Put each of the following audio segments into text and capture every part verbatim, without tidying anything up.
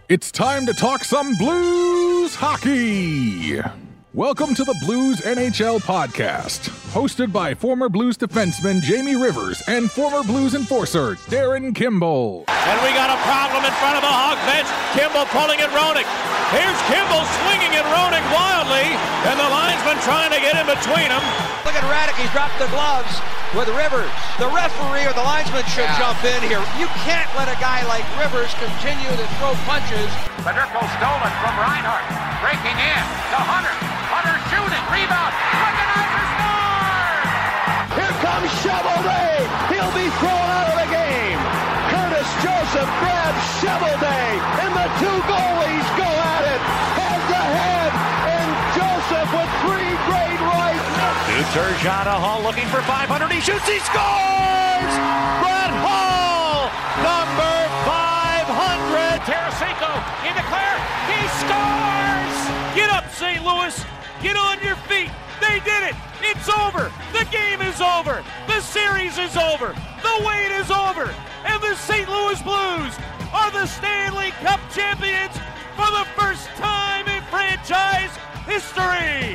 It's time to talk some Blues hockey. Welcome to the Blues N H L podcast, hosted by former Blues defenseman Jamie Rivers and former Blues enforcer Darren Kimball. And we got a problem in front of the Hawk bench. Kimball pulling at Roenick. Here's Kimball swinging at Roenick wildly, and the linesman trying to get in between them. Look at Radek, he's dropped the gloves with Rivers. The referee or the linesman should yeah. jump in here. You can't let a guy like Rivers continue to throw punches. Federico stolen from Reinhart, breaking in to Hunter. Hunter shooting, rebound, Wickenheiser scores! Here comes Shovelday, he'll be thrown out of the game. Curtis Joseph grabs Shovelday, and the two goalies go at it, head to head, and Joseph with three great rights. To Turgeon, Hall looking for five hundred, he shoots, he scores! Brett Hall, number five hundred. Tarasenko in the clear, he scores! Get up, Saint Louis! Get on your feet. They did it. It's over. The game is over. The series is over. The wait is over. And the Saint Louis Blues are the Stanley Cup champions for the first time in franchise history.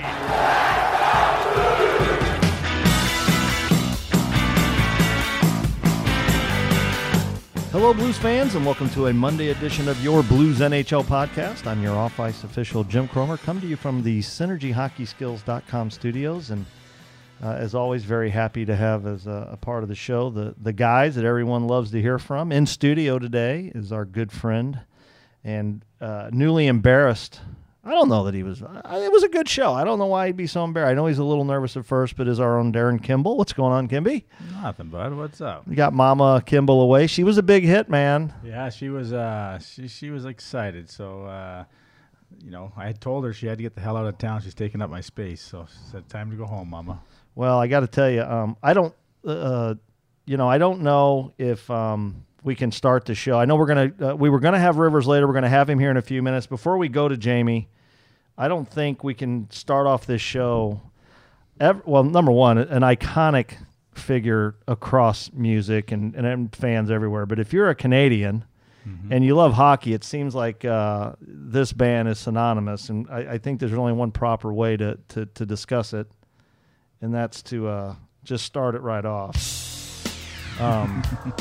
Hello, Blues fans, and welcome to a Monday edition of your Blues N H L podcast. I'm your off-ice official, Jim Cromer, come to you from the Synergy Hockey Skills dot com studios, and uh, as always, very happy to have as a, a part of the show the, the guys that everyone loves to hear from. In studio today is our good friend and uh, newly embarrassed. I don't know that he was. It was a good show. I don't know why he'd be so embarrassed. I know he's a little nervous at first, but is our own Darren Kimball. What's going on, Kimby? Nothing, bud. What's up? You got Mama Kimball away. She was a big hit, man. Yeah, she was. Uh, she she was excited. So, uh, you know, I had told her she had to get the hell out of town. She's taking up my space. So she said, "Time to go home, Mama." Well, I got to tell you, um, I don't. Uh, you know, I don't know if. Um, We can start the show. I know we're gonna. Uh, we were gonna have Rivers later. We're gonna have him here in a few minutes. Before we go to Jamie, I don't think we can start off this show. Ever, well, number one, an iconic figure across music and, and fans everywhere. But if you're a Canadian mm-hmm. and you love hockey, it seems like uh, this band is synonymous. And I, I think there's only one proper way to to, to discuss it, and that's to uh, just start it right off. Um,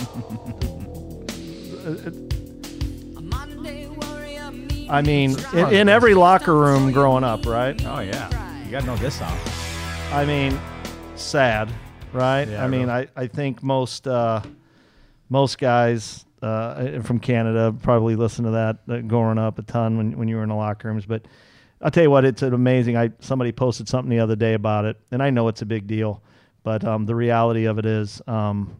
I mean, in, in every locker room growing up, right? Oh, yeah. You got to know this song. I mean, sad, right? Yeah, I mean, really. I, I think most uh, most guys uh, from Canada probably listen to that uh, growing up a ton when, when you were in the locker rooms. But I'll tell you what, it's an amazing. I Somebody posted something the other day about it, and I know it's a big deal. But um, the reality of it is, um,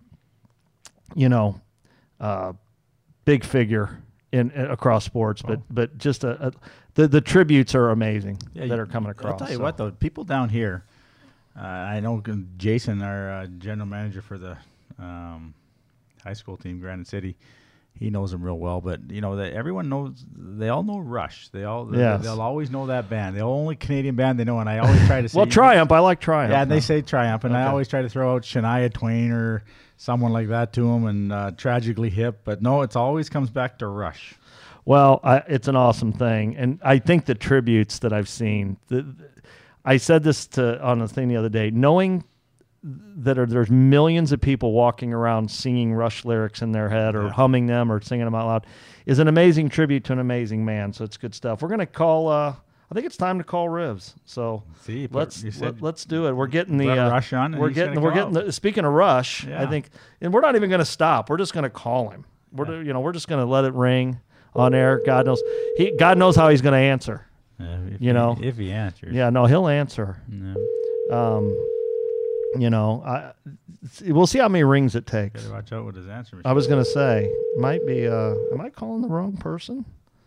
you know, uh, big figure in, in across sports, but oh. but just a, a the the tributes are amazing yeah, that are coming across. I'll tell you so. what, though, people down here, uh, I know Jason, our uh, general manager for the um, high school team, Granite City, he knows them real well. But you know that everyone knows, they all know Rush. They all yes. they, they'll always know that band. The only Canadian band they know, and I always try to say well, Triumph. I like Triumph. Yeah, and they say Triumph, and okay. I always try to throw out Shania Twain or someone like that to them, and uh, Tragically Hip. But no, it's always comes back to Rush. Well, I, it's an awesome thing, and I think the tributes that I've seen. The, the, I said this to on a thing the other day. Knowing that are, there's millions of people walking around singing Rush lyrics in their head or yeah. humming them or singing them out loud is an amazing tribute to an amazing man. So it's good stuff. We're gonna call. Uh, I think it's time to call Rivs. So See, let's let, let's do it. We're getting the uh, Rush on. We're getting we're getting the, speaking of Rush. Yeah. I think, and we're not even gonna stop. We're just gonna call him. We're yeah. you know we're just gonna let it ring on air. God knows he God knows how he's gonna answer. Uh, if you know he, if he answers. Yeah, no, he'll answer. No. Um. You know, I, we'll see how many rings it takes. Gotta watch out with his answer machine. I was going to say, might be, uh, am I calling the wrong person?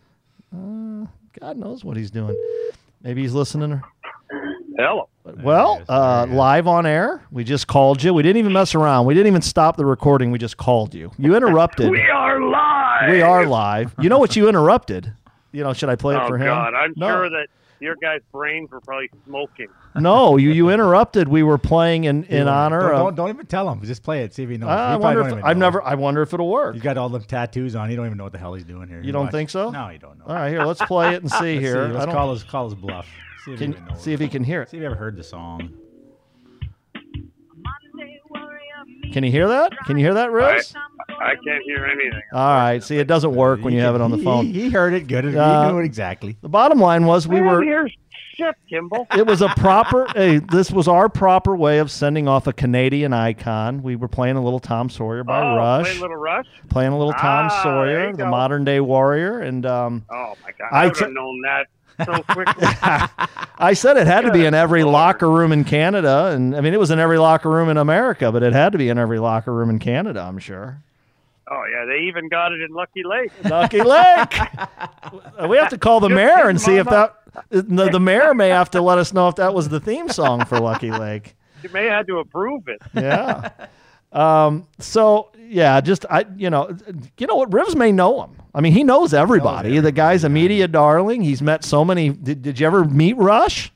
Uh, God knows what he's doing. Maybe he's listening. Hello. Well, uh, live on air. We just called you. We didn't even mess around. We didn't even stop the recording. We just called you. You interrupted. We are live. We are live. You know what you interrupted? You know, should I play it oh, for him? Oh, God. I'm no. sure that your guys' brains were probably smoking. No, you, you interrupted. We were playing in, in honor don't, of. Don't, don't even tell him. Just play it. See if he knows. I He wonder probably if don't even I've know. never. I wonder if it'll work. He's got all the tattoos on. He don't even know what the hell he's doing here. You don't Watch. think so? No, you don't know. All right, here. Let's play it and see Let's here. See. Let's I don't, call his call his bluff. See if, can, he even knows. see if he can hear it. See if he ever heard the song. Can you hear that? Can you hear that, Riz? I can't hear anything. All right. See, it doesn't work when you have it on the He- phone. He, heard it good. Uh, he knew it exactly. The bottom line was we I were. don't hear shit, Kimball. It was a proper. Hey, this was our proper way of sending off a Canadian icon. We were playing a little Tom Sawyer by oh, Rush. Playing Little Rush? Playing a little Tom Ah, there Sawyer, you the go. modern day warrior, and um, Oh, my God. I I would t- have known that so quickly. I said it had to be in Good every Lord. locker room in Canada, and I mean it was in every locker room in America, but it had to be in every locker room in Canada, I'm sure. Oh, yeah. They even got it in Lucky Lake. Lucky Lake. We have to call the Just mayor kidding, and see if Mama. that the, the mayor may have to let us know if that was the theme song for Lucky Lake. You may have to approve it. Yeah. Um, so yeah, just I, you know, you know what? Rivs may know him. I mean, he knows everybody. Knows The guy's a media darling. He's met so many. Did, did you ever meet Rush?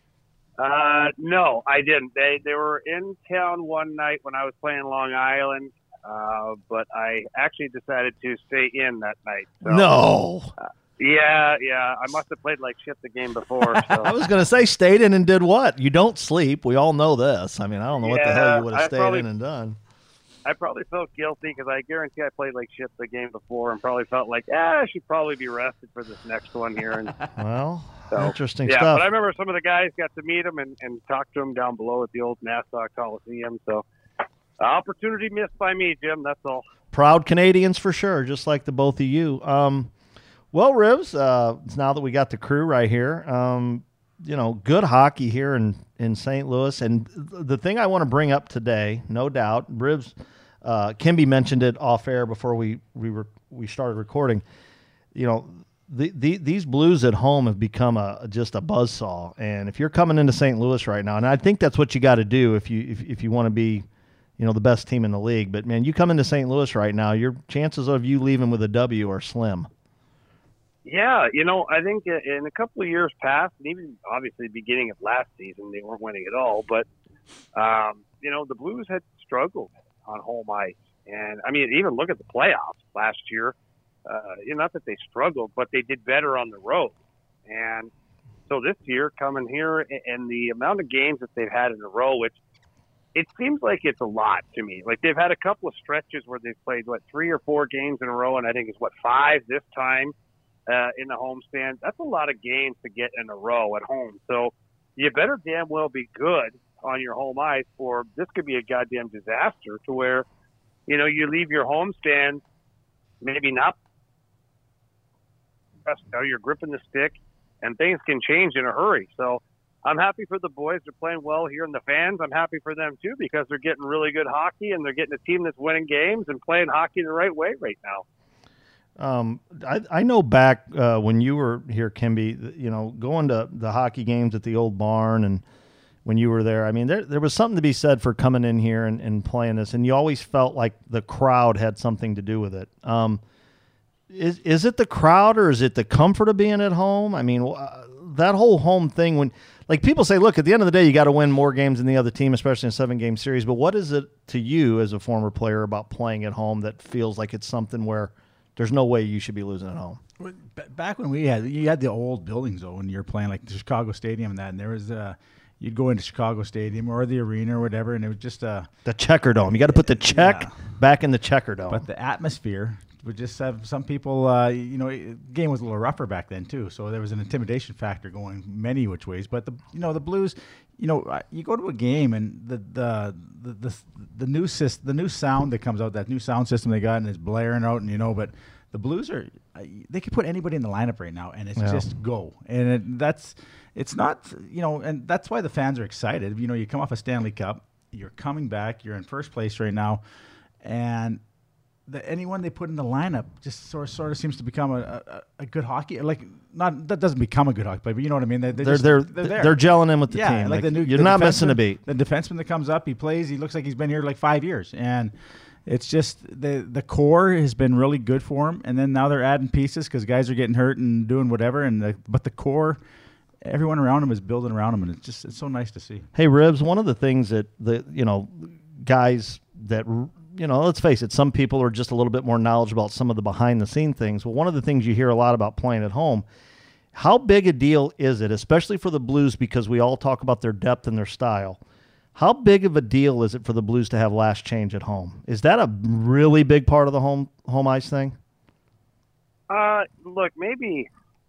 Uh, no, I didn't. They they were in town one night when I was playing Long Island, uh, but I actually decided to stay in that night. So, No. Yeah, yeah. I must have played like shit the game before. So. I was gonna say stayed in and did what? You don't sleep. We all know this. I mean, I don't know what the hell Yeah, you would have I stayed probably- in and done. I probably felt guilty because I guarantee I played like shit the game before and probably felt like, ah, I should probably be rested for this next one here. And Well, so, interesting yeah, stuff. but I remember some of the guys got to meet him and, and talk to him down below at the old Nassau Coliseum. So, opportunity missed by me, Jim. That's all. Proud Canadians for sure, just like the both of you. Um, well, Rivs, uh, now that we got the crew right here, um, you know, good hockey here in, in Saint Louis. And the thing I want to bring up today, no doubt, Rivs, uh, Kimby mentioned it off air before we we were we started recording. You know, the, the these Blues at home have become a just a buzzsaw. And if you're coming into Saint Louis right now, and I think that's what you got to do if you if, if you want to be, you know, the best team in the league. But man, you come into Saint Louis right now, your chances of you leaving with a W are slim. Yeah, you know, I think in a couple of years past, and even obviously beginning of last season, they weren't winning at all. But, um, you know, the Blues had struggled on home ice. And, I mean, even look at the playoffs last year. Uh, you know, not that they struggled, but they did better on the road. And so this year, coming here, and the amount of games that they've had in a row, which it seems like it's a lot to me. Like, they've had a couple of stretches where they've played, what, three or four games in a row, and I think it's, what, five this time. Uh, in the homestand, that's a lot of games to get in a row at home. So you better damn well be good on your home ice, or this could be a goddamn disaster to where, you know, you leave your homestand, maybe not, you know, you're gripping the stick, and things can change in a hurry. So I'm happy for the boys. They're playing well here, and the fans, I'm happy for them too, because they're getting really good hockey, and they're getting a team that's winning games and playing hockey the right way right now. Um, I, I know back uh, when you were here, Kimby, you know, going to the hockey games at the old barn and when you were there, I mean, there there was something to be said for coming in here and, and playing this, and you always felt like the crowd had something to do with it. Um, is is it the crowd or is it the comfort of being at home? I mean, uh, that whole home thing, when like people say, look, at the end of the day, you got to win more games than the other team, especially in a seven-game series. But what is it to you as a former player about playing at home that feels like it's something where there's no way you should be losing at home? Back when we had, you had the old buildings though, when you were playing like the Chicago Stadium and that, and there was, uh, you'd go into Chicago Stadium or the arena or whatever, and it was just uh, the Checker Dome. You got to put the check yeah. back in the Checker Dome. But the atmosphere would just have some people, uh, you know, the game was a little rougher back then too, so there was an intimidation factor going many which ways. But the, you know, the Blues, you know, you go to a game and the the the the, the new syst- the new sound that comes out, that new sound system they got, and it's blaring out, and you know, but the Blues are, they could put anybody in the lineup right now, and it's Yeah. just go. And it, that's, it's not, you know, and that's why the fans are excited. You know, you come off a Stanley Cup, you're coming back, you're in first place right now, and the, anyone they put in the lineup just sort of, sort of seems to become a, a, a good hockey. Like, not that doesn't become a good hockey player, but you know what I mean. They, they they're just, they're they're there. they're gelling in with the yeah, team. like, Like, the new, you're the not missing a defenseman- beat. The defenseman that comes up, he plays. He looks like he's been here like five years, and it's just the the core has been really good for him. And then now they're adding pieces because guys are getting hurt and doing whatever. And the, but the core everyone around him is building around him, and it's just it's so nice to see. Hey, Ribs, one of the things that the you know guys that you know, let's face it, some people are just a little bit more knowledgeable about some of the behind the scene things. Well, one of the things you hear a lot about playing at home. How big a deal is it, especially for the Blues, because we all talk about their depth and their style? How big of a deal is it for the Blues to have last change at home? Is that a really big part of the home home ice thing? Uh, look, maybe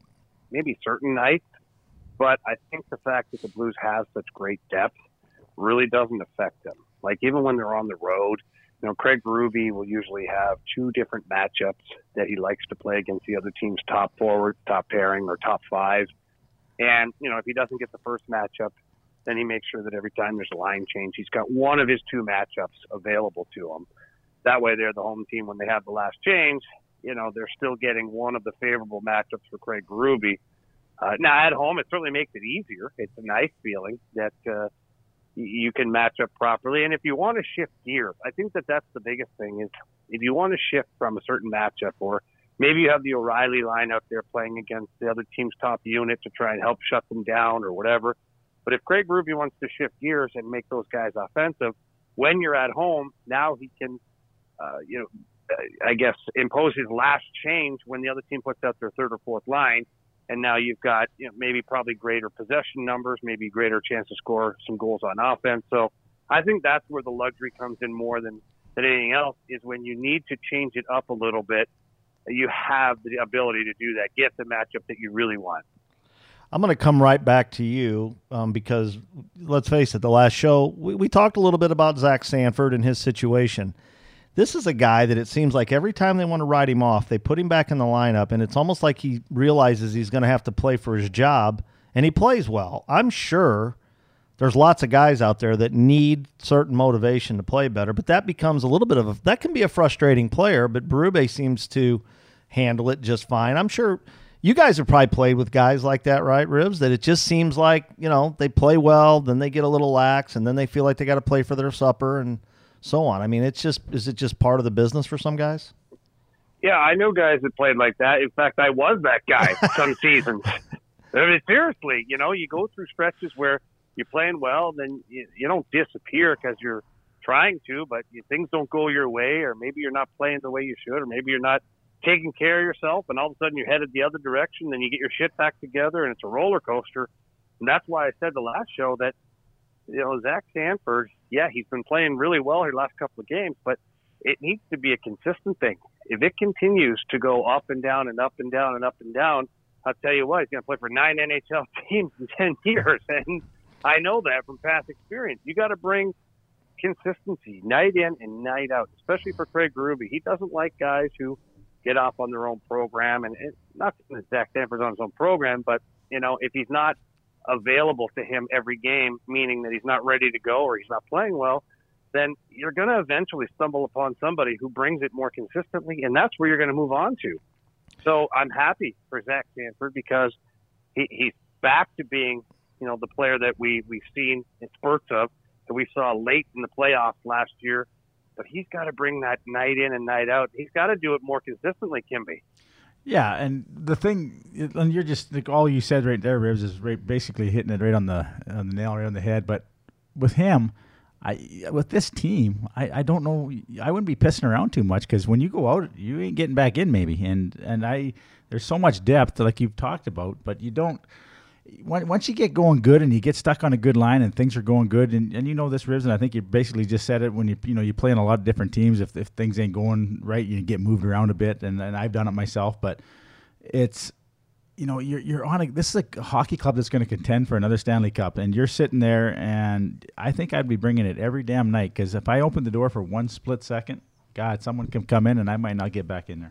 maybe certain nights, but I think the fact that the Blues have such great depth really doesn't affect them. Like, even when they're on the road, you know, Craig Berube will usually have two different matchups that he likes to play against the other team's top forward, top pairing, or top five. And, you know, if he doesn't get the first matchup, then he makes sure that every time there's a line change, he's got one of his two matchups available to him. That way they're the home team when they have the last change. You know, they're still getting one of the favorable matchups for Craig Berube. Uh, now, at home, it certainly makes it easier. It's a nice feeling that uh, you can match up properly. And if you want to shift gears, I think that that's the biggest thing is if you want to shift from a certain matchup, or maybe you have the O'Reilly line out there playing against the other team's top unit to try and help shut them down or whatever. But if Craig Berube wants to shift gears and make those guys offensive, when you're at home, now he can, uh, you know, I guess, impose his last change when the other team puts out their third or fourth line. And now you've got, you know, maybe probably greater possession numbers, maybe greater chance to score some goals on offense. So I think that's where the luxury comes in more than, than anything else, is when you need to change it up a little bit, you have the ability to do that, get the matchup that you really want. I'm going to come right back to you um, because, let's face it, the last show, we, we talked a little bit about Zach Sanford and his situation. This is a guy that it seems like every time they want to write him off, they put him back in the lineup, and it's almost like he realizes he's going to have to play for his job, and he plays well. I'm sure there's lots of guys out there that need certain motivation to play better, but that becomes a little bit of a – that can be a frustrating player, but Berube seems to handle it just fine. I'm sure – you guys have probably played with guys like that, right, Ribs? That it just seems like, you know, they play well, then they get a little lax, and then they feel like they got to play for their supper and so on. I mean, it's just, is it just part of the business for some guys? Yeah, I know guys that played like that. In fact, I was that guy some seasons. I mean, seriously, you know, you go through stretches where you're playing well, then you, you don't disappear because you're trying to, but you, things don't go your way, or maybe you're not playing the way you should, or maybe you're not taking care of yourself, and all of a sudden you're headed the other direction, then you get your shit back together, and it's a roller coaster. And that's why I said the last show that, you know, Zach Sanford, yeah, he's been playing really well here the last couple of games, but it needs to be a consistent thing. If it continues to go up and down and up and down and up and down, I'll tell you what, he's going to play for nine N H L teams in ten years, and I know that from past experience. You got to bring consistency night in and night out, especially for Craig Berube. He doesn't like guys who get off on their own program, and it, not that Zach Sanford's on his own program, but, you know, if he's not available to him every game, meaning that he's not ready to go or he's not playing well, then you're going to eventually stumble upon somebody who brings it more consistently, and that's where you're going to move on to. So I'm happy for Zach Sanford because he, he's back to being, you know, the player that we, we've seen in spurts of, that we saw late in the playoffs last year. But he's got to bring that night in and night out. He's got to do it more consistently, Kimby. Yeah, and the thing, and you're just like all you said right there, Ribs, is right, basically hitting it right on the on the nail, right on the head. But with him, I with this team, I, I don't know. I wouldn't be pissing around too much because when you go out, you ain't getting back in maybe. And and I there's so much depth like you've talked about, but you don't. Once you get going good and you get stuck on a good line and things are going good, and, and you know this, Ribs, and I think you basically just said it when you you know you play in a lot of different teams. If if things ain't going right, you get moved around a bit, and, and I've done it myself. But it's you know you're you're on a this is a hockey club that's going to contend for another Stanley Cup, and you're sitting there, and I think I'd be bringing it every damn night because if I open the door for one split second, God, someone can come in and I might not get back in there.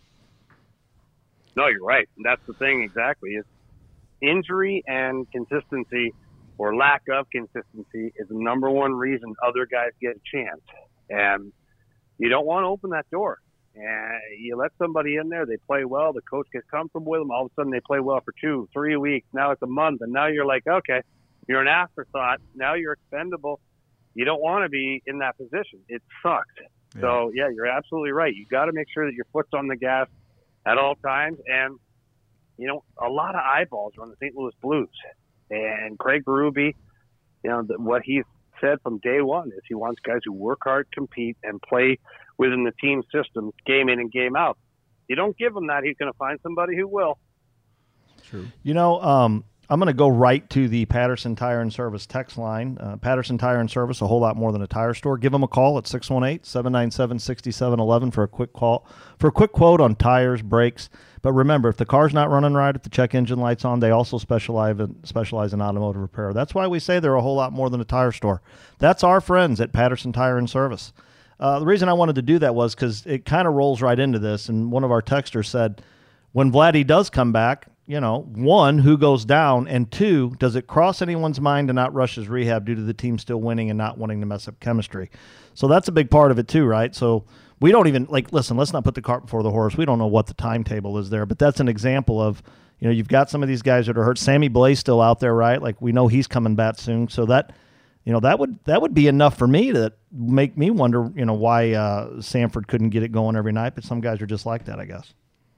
No, you're right. That's the thing exactly. It's injury and consistency, or lack of consistency, is the number one reason other guys get a chance. And you don't want to open that door. And you let somebody in there, they play well, the coach gets comfortable with them, all of a sudden they play well for two, three weeks, now it's a month, and now you're like, okay, you're an afterthought, now you're expendable. You don't want to be in that position. It sucks. Yeah. So, yeah, you're absolutely right. You got to make sure that your foot's on the gas at all times. And you know, a lot of eyeballs are on the Saint Louis Blues. And Craig Berube, you know, the, what he's said from day one is he wants guys who work hard, compete, and play within the team system, game in and game out. You don't give him that, he's going to find somebody who will. True. You know, um, I'm going to go right to the Patterson Tire and Service text line. Uh, Patterson Tire and Service, a whole lot more than a tire store. Give them a call at six one eight, seven nine seven, six seven one one for a quick call, for a quick quote on tires, brakes. But remember, if the car's not running right, if the check engine light's on, they also specialize in, specialize in automotive repair. That's why we say they're a whole lot more than a tire store. That's our friends at Patterson Tire and Service. Uh, the reason I wanted to do that was because it kind of rolls right into this. And one of our texters said, when Vladdy does come back, you know, one, who goes down, and two, does it cross anyone's mind to not rush his rehab due to the team still winning and not wanting to mess up chemistry? So that's a big part of it too, right? So we don't even, like, listen, let's not put the cart before the horse. We don't know what the timetable is there, but that's an example of, you know, you've got some of these guys that are hurt. Sammy Blais still out there, right? Like, we know he's coming back soon. So that, you know, that would that would be enough for me to make me wonder, you know, why uh, Sanford couldn't get it going every night, but some guys are just like that, I guess.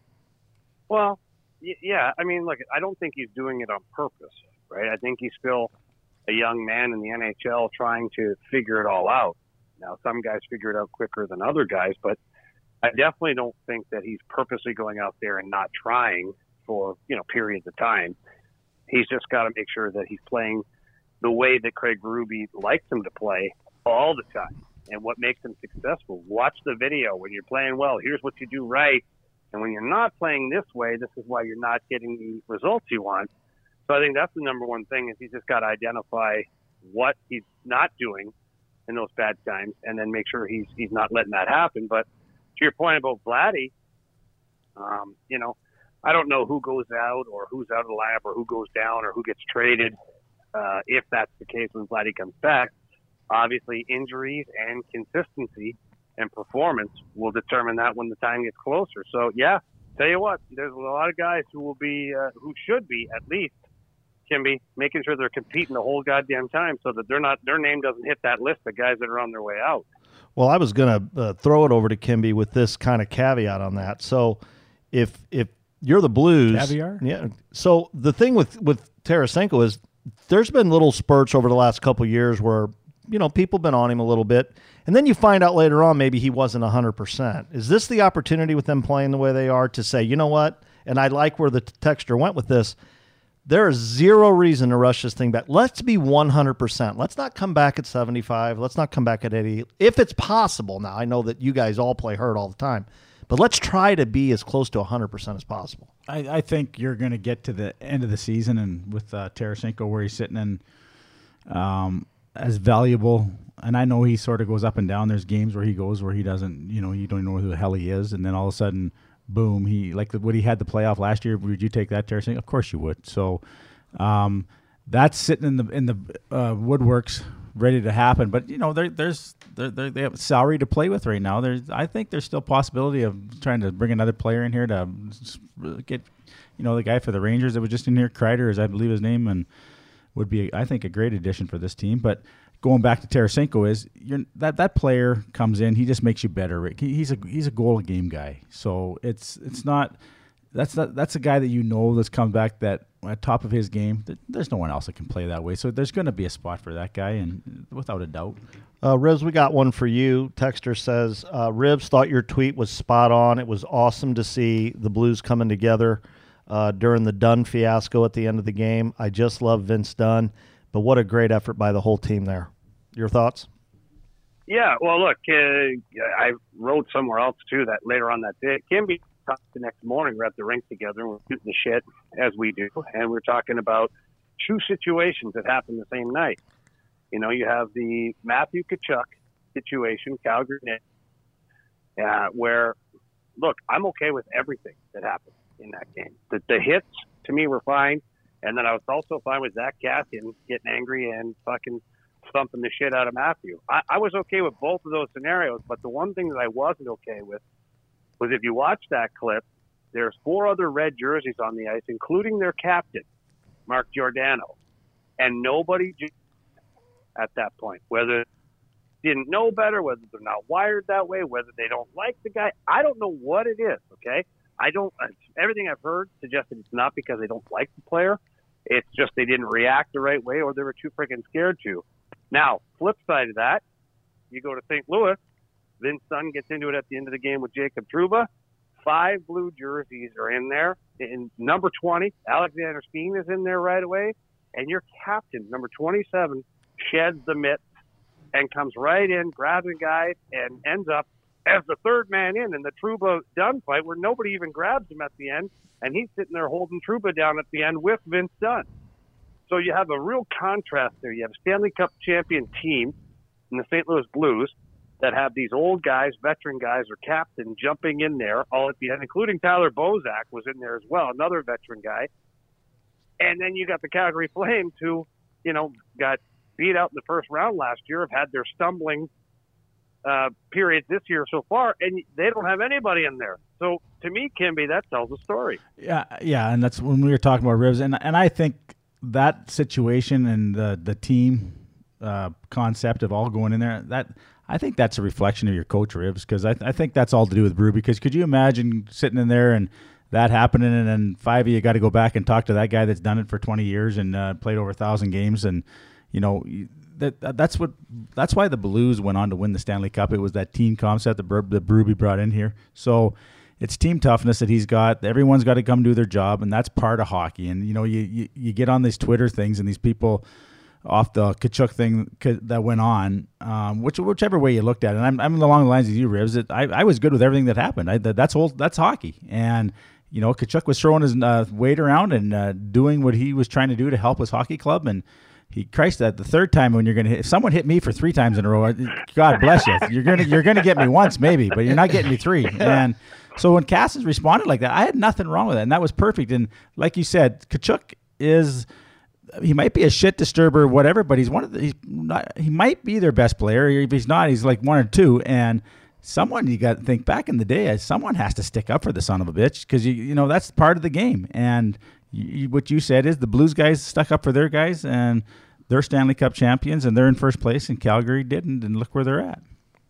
Well, yeah, I mean, look, I don't think he's doing it on purpose, right? I think he's still a young man in the N H L trying to figure it all out. Now, some guys figure it out quicker than other guys, but I definitely don't think that he's purposely going out there and not trying for, you know, periods of time. He's just got to make sure that he's playing the way that Craig Berube likes him to play all the time and what makes him successful. Watch the video. When you're playing well, here's what you do right. And when you're not playing this way, this is why you're not getting the results you want. So I think that's the number one thing is he's just got to identify what he's not doing in those bad times and then make sure he's he's not letting that happen. But to your point about Vladdy, um, you know, I don't know who goes out or who's out of the lineup or who goes down or who gets traded uh, if that's the case when Vladdy comes back. Obviously, injuries and consistency and performance will determine that when the time gets closer. So, yeah, tell you what, there's a lot of guys who will be, uh, who should be at least, can be making sure they're competing the whole goddamn time so that they're not, their name doesn't hit that list of guys that are on their way out. Well, I was going to uh, throw it over to Kimby with this kind of caveat on that. So, if if you're the Blues, caviar, yeah. So the thing with with Tarasenko is there's been little spurts over the last couple of years where, you know, people have been on him a little bit. And then you find out later on maybe he wasn't one hundred percent. Is this the opportunity with them playing the way they are to say, you know what, and I like where the texter went with this, there is zero reason to rush this thing back. Let's be one hundred percent. Let's not come back at seventy-five. Let's not come back at eighty. If it's possible now, I know that you guys all play hurt all the time, but let's try to be as close to one hundred percent as possible. I, I think you're going to get to the end of the season and with uh, Tarasenko where he's sitting in um, as valuable. And I know he sort of goes up and down. There's games where he goes where he doesn't, you know, you don't know who the hell he is. And then all of a sudden, boom, he, like the, what he had the playoff last year, would you take that, Tarasenko? Of course you would. So um, that's sitting in the in the uh, woodworks ready to happen. But, you know, there, there's they're, they're, they have salary to play with right now. There's, I think there's still possibility of trying to bring another player in here to get, you know, the guy for the Rangers that was just in here, Kreider, as I believe his name, and would be, I think, a great addition for this team. But going back to Tarasenko is you're, that that player comes in, he just makes you better. He, he's a he's a goal a game guy. So it's it's not that's not, that's a guy that you know that's come back that at top of his game. There's no one else that can play that way. So there's going to be a spot for that guy, and without a doubt. Uh, Ribs, we got one for you. Texter says, uh, Ribs, thought your tweet was spot on. It was awesome to see the Blues coming together uh, during the Dunn fiasco at the end of the game. I just love Vince Dunn. But what a great effort by the whole team there. Your thoughts? Yeah, well, look, uh, I wrote somewhere else, too, that later on that day, Kimby talked the next morning. We're at the rink together, and we're shooting the shit, as we do, and we're talking about two situations that happened the same night. You know, you have the Matthew Tkachuk situation, Calgary, uh, where, look, I'm okay with everything that happened in that game. The, the hits, to me, were fine. And then I was also fine with Zach Kassian getting angry and fucking thumping the shit out of Matthew. I, I was okay with both of those scenarios, but the one thing that I wasn't okay with was if you watch that clip, there's four other red jerseys on the ice, including their captain, Mark Giordano. And nobody at that point, whether they didn't know better, whether they're not wired that way, whether they don't like the guy. I don't know what it is, okay? I don't. Everything I've heard suggests that it's not because they don't like the player. It's just they didn't react the right way, or they were too freaking scared to. Now, flip side of that, you go to Saint Louis. Vince Dunn gets into it at the end of the game with Jacob Trouba. Five blue jerseys are in there. In number twenty, Alexander Steen is in there right away. And your captain, number twenty-seven, sheds the mitts and comes right in, grabs a guy, and ends up as the third man in in the Trouba Dunn fight, where nobody even grabs him at the end, and he's sitting there holding Trouba down at the end with Vince Dunn. So you have a real contrast there. You have a Stanley Cup champion team in the Saint Louis Blues that have these old guys, veteran guys, or captain jumping in there all at the end, including Tyler Bozak was in there as well, another veteran guy. And then you got the Calgary Flames who, you know, got beat out in the first round last year, have had their stumbling uh, periods this year so far, and they don't have anybody in there. So to me, Kimby, that tells a story. Yeah, yeah, and that's when we were talking about Rivs, and and I think that situation and the the team uh, concept of all going in there, that I think that's a reflection of your coach Rivs, because I, I think that's all to do with Brew. Because could you imagine sitting in there and that happening, and then five of you got to go back and talk to that guy that's done it for twenty years and uh, played over a thousand games, and you know that that's what that's why the Blues went on to win the Stanley Cup. It was that team concept that Bur- that Berube brought in here. So it's team toughness that he's got. Everyone's got to come do their job, and that's part of hockey. And you know you you, you get on these Twitter things and these people off the Tkachuk thing that went on, um, which whichever way you looked at it. And I'm I'm along the lines of you, Rivs. That I, I was good with everything that happened. I, that, that's whole that's hockey. And you know, Tkachuk was throwing his uh, weight around and uh, doing what he was trying to do to help his hockey club. And he, Christ, that the third time when you're gonna hit, if someone hit me for three times in a row, God bless you. You're gonna you're gonna get me once maybe, but you're not getting me three. And so when Cassins responded like that, I had nothing wrong with it, and that was perfect. And like you said, Tkachuk is. He might be a shit disturber, whatever, but he's one of the. He's not. He might be their best player. If he's not, he's like one or two. And someone you got to think back in the day, someone has to stick up for the son of a bitch, because you you know that's part of the game. And you, what you said is the Blues guys stuck up for their guys, and they're Stanley Cup champions, and they're in first place. And Calgary didn't, and look where they're at.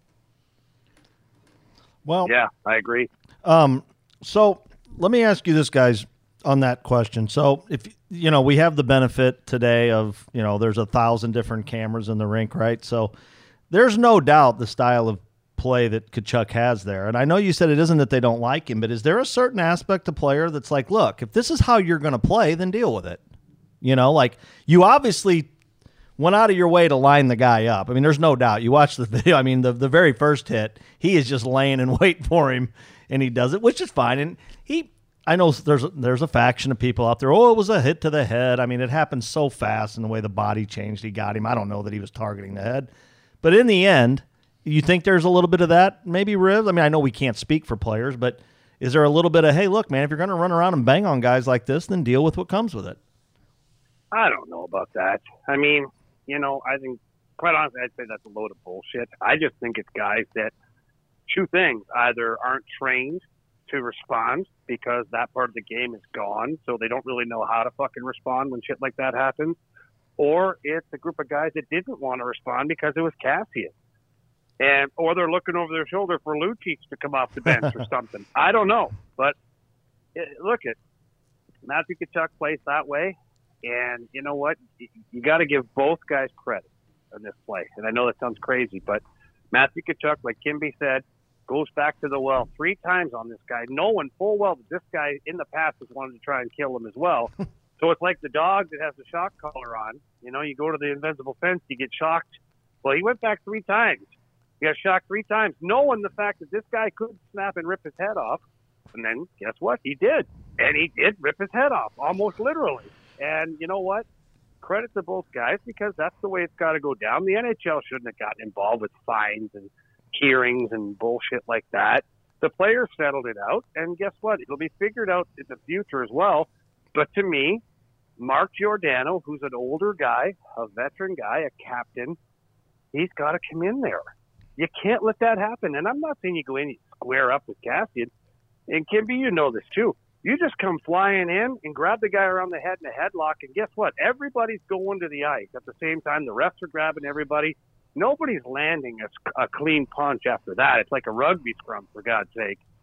Well, yeah, I agree. Um, so let me ask you this, guys, on that question. So if you know, we have the benefit today of, you know, there's a thousand different cameras in the rink, right? So there's no doubt the style of play that Tkachuk has there. And I know you said it isn't that they don't like him, but is there a certain aspect of player that's like, look, if this is how you're going to play, then deal with it? You know, like you obviously went out of your way to line the guy up. I mean, there's no doubt. You watch the video. I mean, the, the very first hit, he is just laying and waiting for him, and he does it, which is fine. And he... I know there's there's a faction of people out there, oh, it was a hit to the head. I mean, it happened so fast, and the way the body changed, he got him. I don't know that he was targeting the head. But in the end, you think there's a little bit of that, maybe, Riv? I mean, I know we can't speak for players, but is there a little bit of, hey, look, man, if you're going to run around and bang on guys like this, then deal with what comes with it? I don't know about that. I mean, you know, I think, quite honestly, I'd say that's a load of bullshit. I just think it's guys that, two things, either aren't trained to respond because that part of the game is gone, so they don't really know how to fucking respond when shit like that happens, or it's a group of guys that didn't want to respond because it was Cassian, and or they're looking over their shoulder for Lucic to come off the bench or something. I don't know, but it, look, at Matthew Tkachuk plays that way, and you know what? You, you got to give both guys credit in this play, and I know that sounds crazy, but Matthew Tkachuk, like Kimby said, goes back to the well three times on this guy, knowing full well that this guy in the past has wanted to try and kill him as well. So it's like the dog that has the shock collar on. You know, you go to the invincible fence, you get shocked. Well, he went back three times. He got shocked three times, knowing the fact that this guy could snap and rip his head off. And then guess what? He did. And he did rip his head off, almost literally. And you know what? Credit to both guys, because that's the way it's got to go down. The N H L shouldn't have gotten involved with fines and hearings and bullshit like that. The players settled it out, and guess what? It'll be figured out in the future as well. But to me, Mark Giordano, who's an older guy, a veteran guy, a captain, he's got to come in there. You can't let that happen. And I'm not saying you go in and square up with Cassian. And Kimby, you know this too. You just come flying in and grab the guy around the head in a headlock, and guess what? Everybody's going to the ice. At the same time, the refs are grabbing everybody. Nobody's landing a, a clean punch after that. It's like a rugby scrum, for God's sake.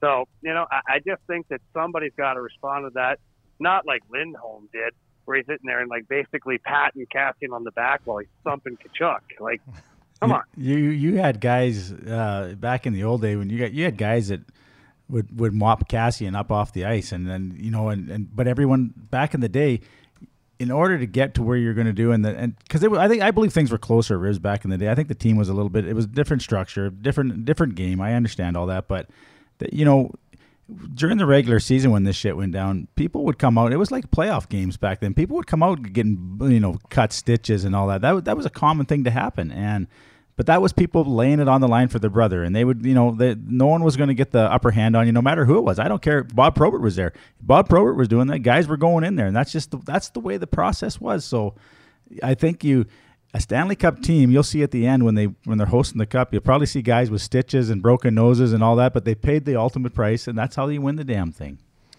So, you know, I, I just think that somebody's got to respond to that, not like Lindholm did, where he's sitting there and, like, basically patting Kassian on the back while he's thumping Tkachuk. Like, come on. You you had guys uh, back in the old day when you got you had guys that would, would mop Kassian up off the ice, and then, you know, and, and but everyone back in the day, in order to get to where you're going to do, and the, and because I think I believe things were closer at Rivs back in the day. I think the team was a little bit, it was a different structure, different different game. I understand all that, but the, you know, during the regular season when this shit went down, people would come out. It was like playoff games back then. People would come out getting, you know, cut stitches and all that. That that was a common thing to happen, and but that was people laying it on the line for their brother, and they would, you know, they, no one was going to get the upper hand on you, no matter who it was. I don't care. Bob Probert was there. Bob Probert was doing that. Guys were going in there, and that's just the, that's the way the process was. So, I think you. A Stanley Cup team, you'll see at the end when they when they're hosting the cup, you'll probably see guys with stitches and broken noses and all that, but they paid the ultimate price, and that's how you win the damn thing.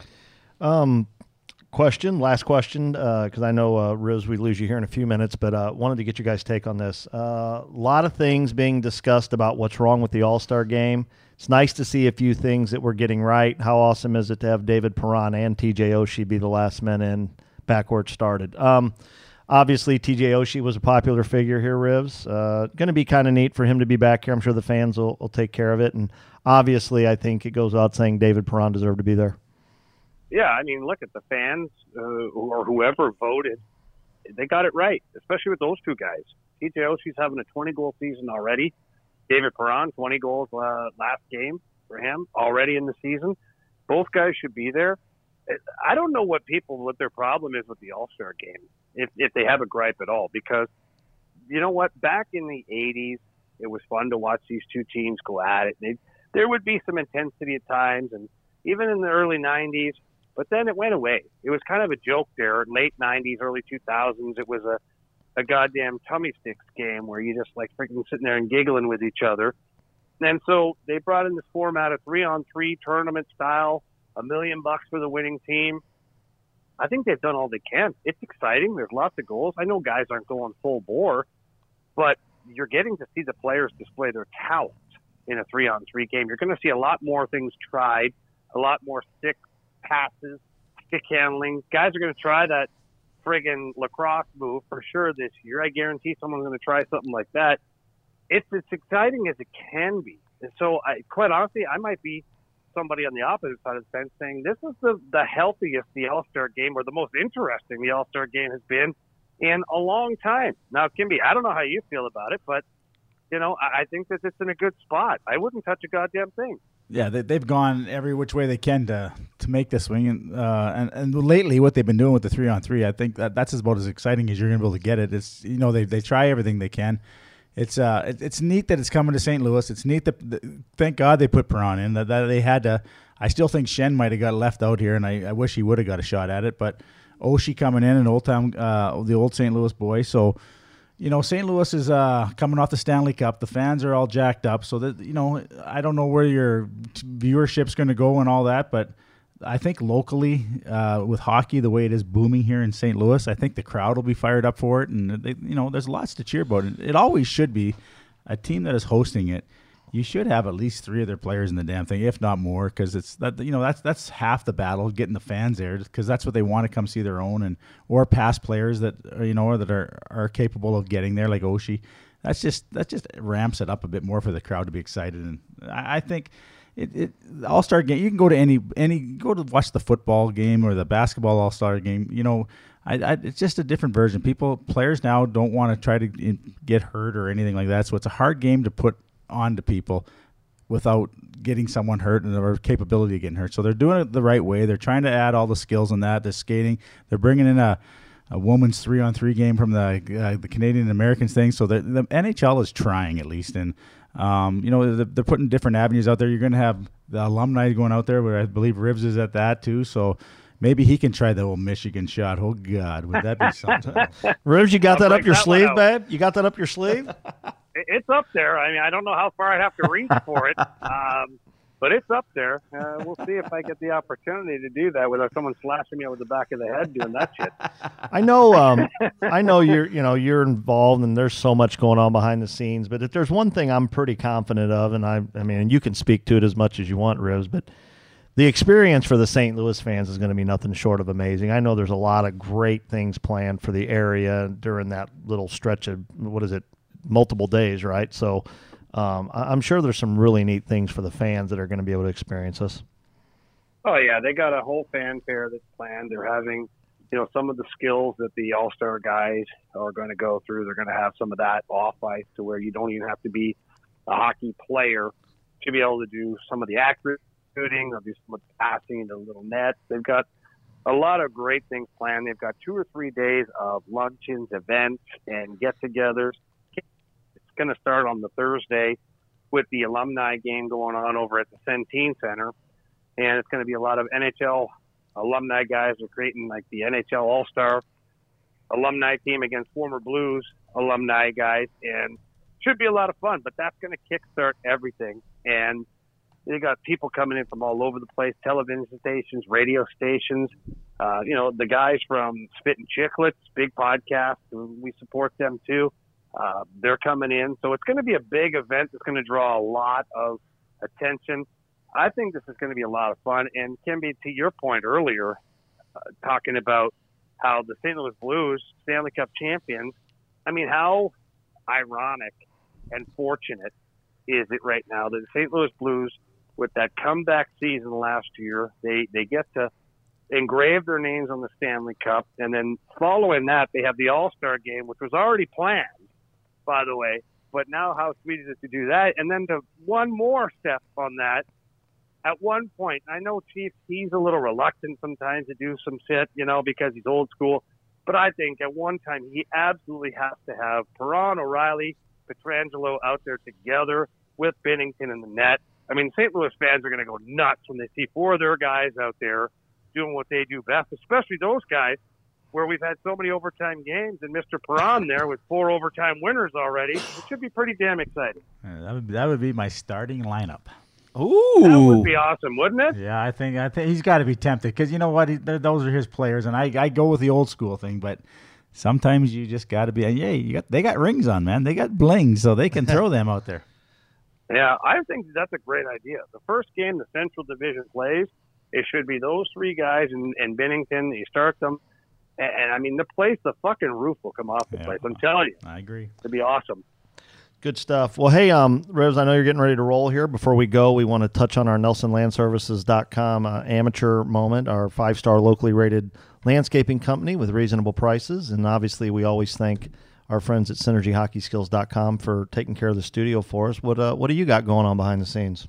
Um, question, last question, because uh, I know uh, Riz, we lose you here in a few minutes, but uh, wanted to get your guys' take on this. A uh, lot of things being discussed about what's wrong with the All-Star game. It's nice to see a few things that we're getting right. How awesome is it to have David Perron and T J Oshie be the last men in back where it started? Um, Obviously, T J Oshie was a popular figure here, Rivs. Uh, going to be kind of neat for him to be back here. I'm sure the fans will, will take care of it. And obviously, I think it goes without saying David Perron deserved to be there. Yeah, I mean, look at the fans uh, or whoever voted. They got it right, especially with those two guys. T J Oshie's having a twenty-goal season already. David Perron, twenty goals uh, last game for him already in the season. Both guys should be there. I don't know what people, what their problem is with the All-Star game, if if they have a gripe at all, because you know what? Back in the eighties, it was fun to watch these two teams go at it. They, there would be some intensity at times, and even in the early nineties, but then it went away. It was kind of a joke there. Late nineties, early two thousands, it was a, a goddamn tummy sticks game where you just like freaking sitting there and giggling with each other. And so they brought in this format of three-on-three tournament style, a million bucks for the winning team. I think they've done all they can. It's exciting. There's lots of goals. I know guys aren't going full bore, but you're getting to see the players display their talent in a three-on-three game. You're going to see a lot more things tried, a lot more stick passes, stick handling. Guys are going to try that friggin' lacrosse move for sure this year. I guarantee someone's going to try something like that. It's as exciting as it can be. And so, I, quite honestly, I might be somebody on the opposite side of the fence saying this is the, the healthiest the All-Star game, or the most interesting the All-Star game has been in a long time. Now, Kimby, I don't know how you feel about it, but, you know, I, I think that it's in a good spot. I wouldn't touch a goddamn thing. Yeah, they, they've gone every which way they can to to make this swing. And, uh, and and lately, what they've been doing with the three-on-three, I think that that's about as exciting as you're going to be able to get it. It's, you know, they they try everything they can. It's uh, it, it's neat that it's coming to Saint Louis. It's neat that, that thank God they put Perron in. That, that they had to. I still think Schenn might have got left out here, and I, I wish he would have got a shot at it. But Oshie coming in, an old time, uh, the old Saint Louis boy. So, you know, Saint Louis is uh, coming off the Stanley Cup. The fans are all jacked up. So that, you know, I don't know where your viewership's going to go and all that, but I think locally, uh, with hockey the way it is booming here in Saint Louis, I think the crowd will be fired up for it, and they, you know, there's lots to cheer about. It, it always should be. A team that is hosting it, you should have at least three of their players in the damn thing, if not more, because it's that, you know, that's that's half the battle, getting the fans there, because that's what they want to come see their own, and or past players that, you know, that are are capable of getting there, like Oshie. That's just that just ramps it up a bit more for the crowd to be excited, and I, I think. It, it All-Star game. You can go to any any go to watch the football game or the basketball All-Star game. You know, I, I, it's just a different version. People, players now don't want to try to get hurt or anything like that. So it's a hard game to put on to people without getting someone hurt and or capability of getting hurt. So they're doing it the right way. They're trying to add all the skills in that. The skating. They're bringing in a. a women's three-on-three game from the uh, the Canadian Americans thing. So the, the N H L is trying at least, and um, you know they're, they're putting different avenues out there. You're going to have the alumni going out there, where I believe Rivs is at that too. So maybe he can try the old Michigan shot. Oh God, would that be something? Rivs, you got I'll that up your that sleeve, babe? You got that up your sleeve? It's up there. I mean, I don't know how far I'd have to reach for it. Um, But it's up there. Uh, we'll see if I get the opportunity to do that without someone slashing me over the back of the head doing that shit. I know. Um, I know you're. You know you're involved, and there's so much going on behind the scenes. But if there's one thing I'm pretty confident of, and I, I mean, and you can speak to it as much as you want, Rivs. But the experience for the Saint Louis fans is going to be nothing short of amazing. I know there's a lot of great things planned for the area during that little stretch of, what is it, multiple days, right? So um, I'm sure there's some really neat things for the fans that are going to be able to experience this. Oh, yeah, they got a whole fanfare that's planned. They're having, you know, some of the skills that the All-Star guys are going to go through. They're going to have some of that off ice to where you don't even have to be a hockey player to be able to do some of the accurate shooting. They'll do some of the passing into little nets. They've got a lot of great things planned. They've got two or three days of luncheons, events, and get-togethers. It's going to start on the Thursday with the alumni game going on over at the Centene Center. And it's going to be a lot of N H L alumni guys are creating like the N H L All-Star alumni team against former Blues alumni guys. And should be a lot of fun, but that's going to kickstart everything. And you got people coming in from all over the place, television stations, radio stations. Uh, you know, the guys from Spittin' Chicklets, big podcast, we support them too. Uh, they're coming in. So it's going to be a big event that's going to draw a lot of attention. I think this is going to be a lot of fun. And Kimby, to your point earlier, uh, talking about how the Saint Louis Blues, Stanley Cup champions, I mean, how ironic and fortunate is it right now that the Saint Louis Blues, with that comeback season last year, they, they get to engrave their names on the Stanley Cup. And then following that, they have the All-Star game, which was already planned, by the way. But now how sweet is it to do that? And then to one more step on that, at one point, I know Chief, he's a little reluctant sometimes to do some shit, you know, because he's old school. But I think at one time he absolutely has to have Perron, O'Reilly, Pietrangelo out there together with Binnington in the net. I mean, Saint Louis fans are going to go nuts when they see four of their guys out there doing what they do best, especially those guys where we've had so many overtime games and Mister Perron there with four overtime winners already. It should be pretty damn exciting. Uh, that would that would be my starting lineup. Ooh, that would be awesome, wouldn't it? Yeah, I think I think he's got to be tempted because you know what, he, those are his players, and I I go with the old school thing, but sometimes you just got to be. Yeah, you got they got rings on, man. They got bling, so they can throw them out there. Yeah, I think that's a great idea. The first game the Central Division plays, it should be those three guys and, and Binnington. You start them, and, and I mean the place, the fucking roof will come off the Yeah, place. I'm telling you, I agree. It'd be awesome. Good stuff. Well, hey, um, Rivs, I know you're getting ready to roll here. Before we go, we want to touch on our Nelson Land Services dot com uh, amateur moment, our five-star locally rated landscaping company with reasonable prices. And obviously, we always thank our friends at Synergy Hockey Skills dot com for taking care of the studio for us. What uh, what do you got going on behind the scenes?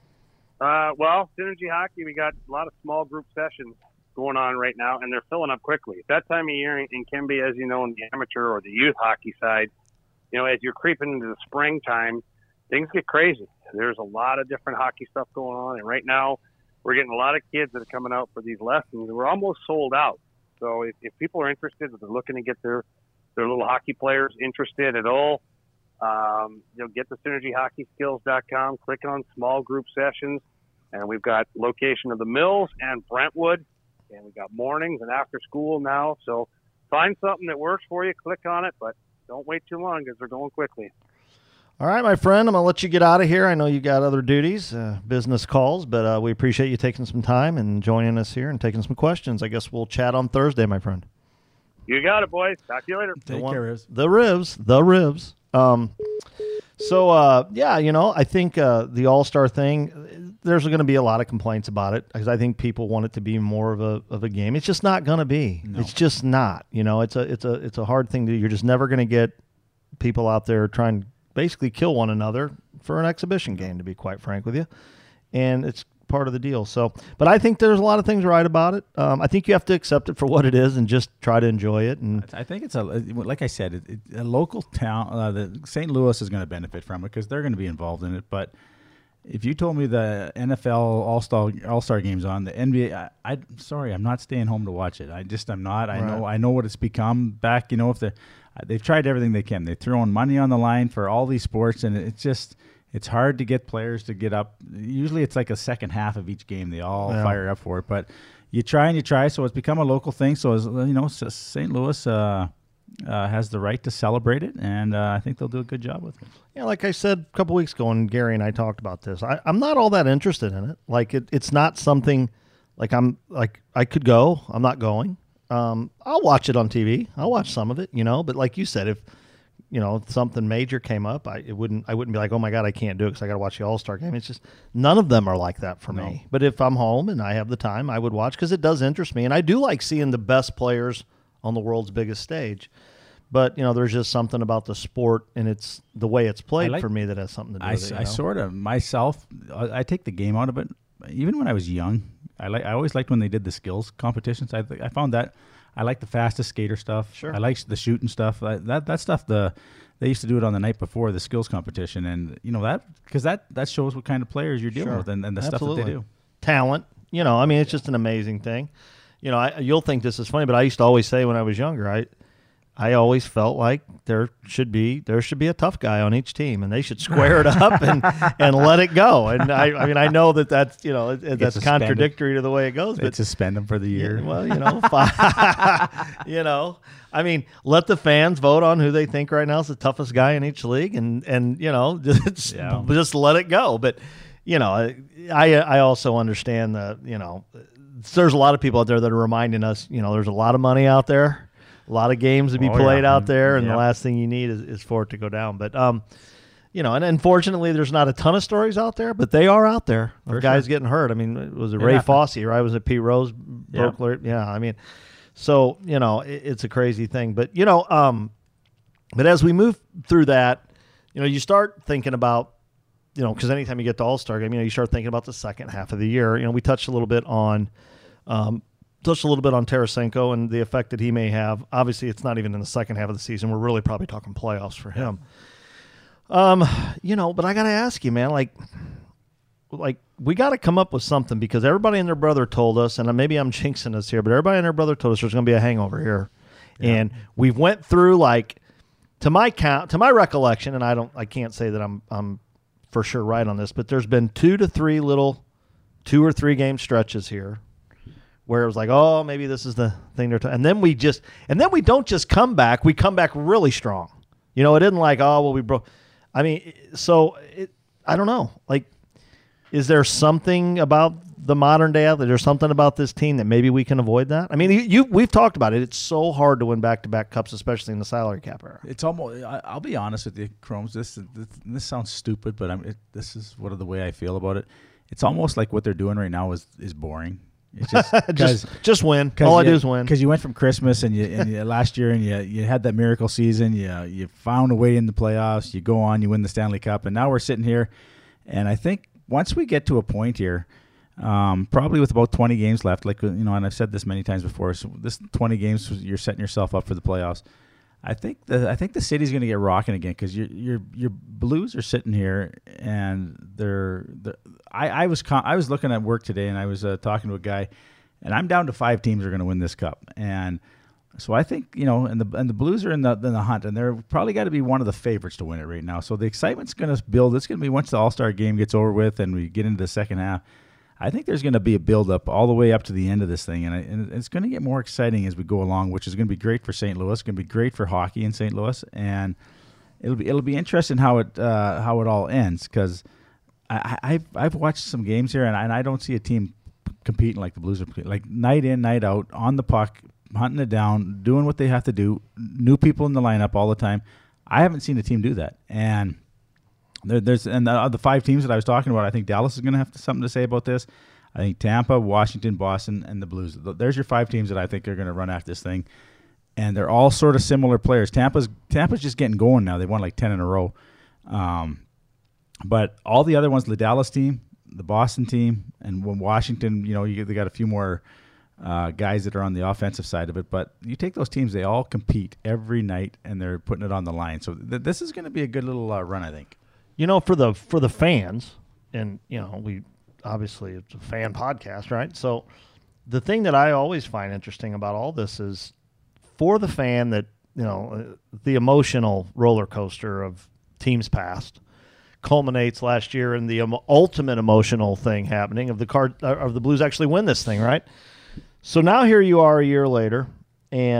Uh, well, Synergy Hockey, we got a lot of small group sessions going on right now, and they're filling up quickly. At that time of year in, in Kimby, as you know, in the amateur or the youth hockey side, you know, as you're creeping into the springtime, things get crazy. There's a lot of different hockey stuff going on, and right now we're getting a lot of kids that are coming out for these lessons. We're almost sold out. So if, if people are interested, if they're looking to get their, their little hockey players interested at all, um, you know, get to Synergy Hockey Skills dot com, click on small group sessions, and we've got location of the Mills and Brentwood, and we've got mornings and after school now. So find something that works for you, click on it, but don't wait too long because they're going quickly. All right, my friend, I'm going to let you get out of here. I know you got other duties, uh, business calls, but uh, we appreciate you taking some time and joining us here and taking some questions. I guess we'll chat on Thursday, my friend. You got it, boys. Talk to you later. Take care, Rivs. The Rivs. The Rivs. Um, so, uh, yeah, you know, I think uh, the All-Star thing, there's going to be a lot of complaints about it because I think people want it to be more of a of a game. It's just not going to be. No. It's just not. You know, it's a it's a it's a hard thing to do. You're just never going to get people out there trying to basically kill one another for an exhibition game, to be quite frank with you. And it's part of the deal. So, but I think there's a lot of things right about it. Um, I think you have to accept it for what it is and just try to enjoy it. And I think it's a, like I said, it, it, a local town. Uh, the Saint Louis is going to benefit from it because they're going to be involved in it. But if you told me the N F L All-Star All-Star game's on, the N B A, I, I sorry, I'm not staying home to watch it. I just I'm not. I Right. know I know what it's become back. You know, if they they've tried everything they can. They're throwing money on the line for all these sports, and it's just. It's hard to get players to get up. Usually it's like a second half of each game. They all Yeah. fire up for it. But you try and you try, so it's become a local thing. So, as, you know, Saint Louis, uh, uh, has the right to celebrate it, and uh, I think they'll do a good job with it. Yeah, like I said a couple weeks ago, and Gary and I talked about this. I, I'm not all that interested in it. Like it, it's not something like I'm like I could go. I'm not going. Um, I'll watch it on T V. I'll watch some of it, you know. But like you said, if you know if something major came up, I it wouldn't. I wouldn't be like, oh my God, I can't do it because I got to watch the All-Star game. It's just none of them are like that for No. me. But if I'm home and I have the time, I would watch because it does interest me, and I do like seeing the best players on the world's biggest stage. But, you know, there's just something about the sport and it's the way it's played like, for me that has something to do I, with it. You I know? sort of, myself, I, I take the game out of it. Even when I was young, I like. I always liked when they did the skills competitions. I I found that I like the fastest skater stuff. Sure. I like the shooting stuff. I, that that stuff, the they used to do it on the night before the skills competition. And, you know, that because that, that shows what kind of players you're dealing Sure. with and, and the Absolutely. stuff that they do. Talent, you know, I mean, it's just an amazing thing. You know, I, you'll think this is funny, but I used to always say when I was younger, I I always felt like there should be there should be a tough guy on each team, and they should square it up and, and let it go. And I, I mean, I know that that's you know it, that's suspended. contradictory to the way it goes, They but suspend them for the year. yeah, well, you know, fi- you know, I mean, let the fans vote on who they think right now is the toughest guy in each league, and and you know, just Yeah. just let it go. But you know, I I also understand that you know, there's a lot of people out there that are reminding us, you know, there's a lot of money out there. A lot of games to be Oh, played yeah. out there, and Yeah. the last thing you need is, is for it to go down. But, um, you know, and unfortunately, there's not a ton of stories out there, but they are out there of For guys sure. getting hurt. I mean, it was it Yeah. Ray Fosse, right? Was it Pete Rose? Yeah. Broke, yeah, I mean, so, you know, it, it's a crazy thing. But, you know, um, but as we move through that, you know, you start thinking about, you know, because anytime you get to All-Star game, you know, you start thinking about the second half of the year. You know, we touched a little bit on um, – touched a little bit on Tarasenko and the effect that he may have. Obviously, it's not even in the second half of the season. We're really probably talking playoffs for him. Um, you know, but I got to ask you, man, like, like we got to come up with something because everybody and their brother told us, and maybe I'm jinxing us here, but everybody and their brother told us there's going to be a hangover here. Yeah. And we went through like, to my count, to my recollection, and I don't, I can't say that I'm, I'm for sure right on this, but there's been two to three little, two or three game stretches here where it was like, oh, maybe this is the thing they're talking. And then we just, and then we don't just come back. We come back really strong. You know, it isn't like, oh, well, we broke. I mean, so it, I don't know. Like, is there something about the modern day athlete? There's something about this team that maybe we can avoid that? I mean, you, you we've talked about it. It's so hard to win back-to-back cups, especially in the salary cap era. It's almost. I, I'll be honest with you, Chromes. This this, this sounds stupid, but I'm. It, this is what the way I feel about it. It's almost like what they're doing right now is is boring. It's just just just win. All I you, do is win. Because you went from Christmas and you, and you last year and you you had that miracle season. You you found a way in the playoffs. You go on. You win the Stanley Cup, and now we're sitting here. And I think once we get to a point here, um, probably with about twenty games left, like you know, and I've said this many times before. So this twenty games, you're setting yourself up for the playoffs. I think the I think the city's going to get rocking again because your your your Blues are sitting here and they're, they're I I was con- I was looking at work today and I was uh, talking to a guy, and I'm down to five teams are going to win this cup, and so I think you know and the and the Blues are in the in the hunt, and they're probably got to be one of the favorites to win it right now. So the excitement's going to build. It's going to be once the All-Star game gets over with and we get into the second half. I think there's going to be a build-up all the way up to the end of this thing, and, I, and it's going to get more exciting as we go along, which is going to be great for Saint Louis. It's going to be great for hockey in Saint Louis, and it'll be it'll be interesting how it uh, how it all ends because I, I've I've watched some games here, and I, and I don't see a team competing like the Blues are competing, like night in, night out, on the puck, hunting it down, doing what they have to do, new people in the lineup all the time. I haven't seen a team do that, and There, there's and the, the five teams that I was talking about, I think Dallas is going to have to, something to say about this. I think Tampa, Washington, Boston, and the Blues. There's your five teams that I think are going to run after this thing, and they're all sort of similar players. Tampa's Tampa's just getting going now. They won like ten in a row, um, but all the other ones, the Dallas team, the Boston team, and when Washington, you know, you, they got a few more uh, guys that are on the offensive side of it. But you take those teams, they all compete every night, and they're putting it on the line. So th- this is going to be a good little uh, run, I think. You know, for the for the fans, and you know, we obviously it's a fan podcast, right? So the thing that I always find interesting about all this is for the fan that, you know, uh, the emotional roller coaster of teams past culminates last year in the um, ultimate emotional thing happening of the card uh, of the Blues actually win this thing, right? So now here you are a year later, and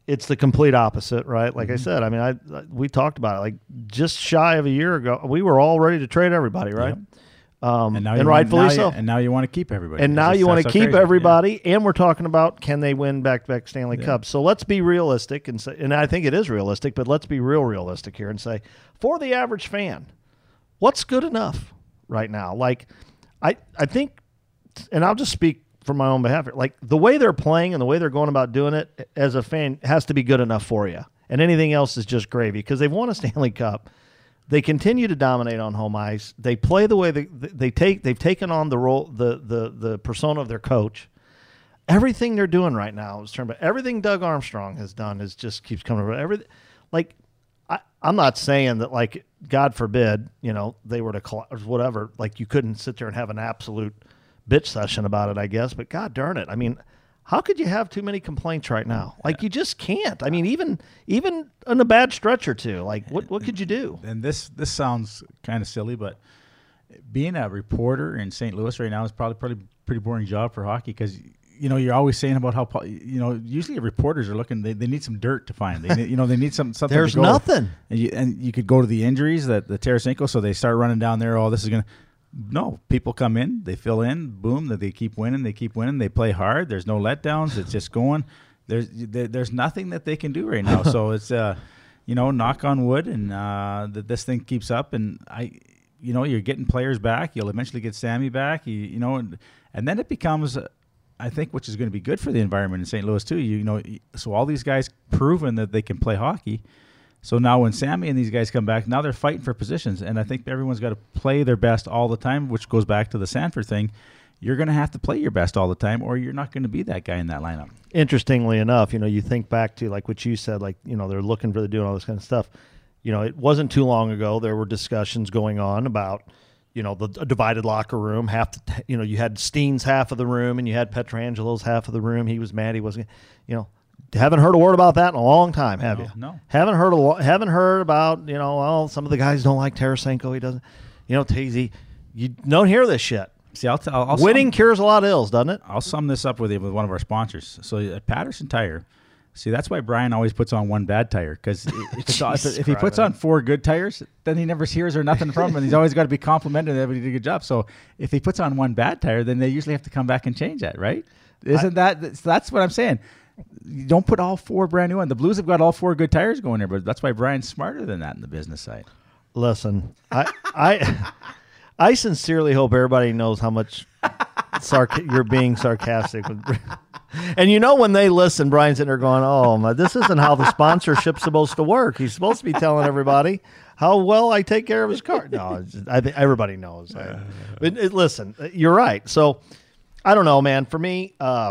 it's the complete opposite, right? Like mm-hmm. I said, I mean, I we talked about it. Like just shy of a year ago, we were all ready to trade everybody, right? Yep. Um, and, and want, rightfully now so. You, and now you want to keep everybody. And now It's you want to so keep crazy. everybody, yeah. and we're talking about can they win back-to-back Stanley yeah. Cups. So let's be realistic, and say, and I think it is realistic, but let's be real realistic here and say, for the average fan, what's good enough right now? Like, I I think, and I'll just speak from my own behalf here, like the way they're playing and the way they're going about doing it as a fan has to be good enough for you. And anything else is just gravy because they've won a Stanley Cup. They continue to dominate on home ice. They play the way they they take. They've taken on the role, the the the persona of their coach. Everything they're doing right now is turned. But everything Doug Armstrong has done is just keeps coming over. Everything, like I, I'm not saying that like God forbid, you know, they were to collapse, whatever. Like you couldn't sit there and have an absolute bitch session about it, I guess. But God darn it, I mean. How could you have too many complaints right now? Like you just can't. I mean, even even in a bad stretch or two, like what what could you do? And this this sounds kind of silly, but being a reporter in Saint Louis right now is probably probably a pretty boring job for hockey because you know you're always saying about how you know usually reporters are looking they, they need some dirt to find. They need, you know they need some something. There's to go. nothing. And you, and you could go to the injuries that the Tarasenko, so they start running down there. Oh, this is gonna. No, people come in, they fill in, boom, that they keep winning, they keep winning, they play hard. There's no letdowns. It's just going. There's there, there's nothing that they can do right now. So it's uh, you know, knock on wood, and uh, that this thing keeps up. And I, you know, you're getting players back. You'll eventually get Sammy back. You, you know, and and then it becomes, uh, I think, which is going to be good for the environment in Saint Louis too. You, you know, so all these guys proven that they can play hockey. So now when Sammy and these guys come back, now they're fighting for positions. And I think everyone's got to play their best all the time, which goes back to the Sanford thing. You're going to have to play your best all the time or you're not going to be that guy in that lineup. Interestingly enough, you know, you think back to like what you said, like, you know, they're looking for the doing all this kind of stuff. You know, it wasn't too long ago there were discussions going on about, you know, the a divided locker room. Half, the, you know, you had Steen's half of the room and you had Petrangelo's half of the room. He was mad he wasn't, you know. Haven't heard a word about that in a long time, have no, you? No. Haven't heard a lo- haven't heard about, you know, well, some of the guys don't like Tarasenko. He doesn't, you know, Tazy. You don't hear this shit. See, I'll, t- I'll, I'll winning sum, cures a lot of ills, doesn't it? I'll sum this up with you with one of our sponsors. So at Patterson Tire, see, that's why Brian always puts on one bad tire because if, if, if he puts on four good tires, then he never hears or nothing from them, and he's always got to be complimented that everybody did a good job. So if he puts on one bad tire, then they usually have to come back and change that, right? Isn't I, that that's what I'm saying? You don't put all four brand new on. The Blues have got all four good tires going there, but that's why Brian's smarter than that in the business side. Listen, I I I sincerely hope everybody knows how much sarc- you're being sarcastic with. And you know when they listen, Brian's in there going, "Oh, my, this isn't how the sponsorship's supposed to work. He's supposed to be telling everybody how well I take care of his car." No, it's just, I think everybody knows. I, but it, listen, you're right. So I don't know, man. For me. Uh,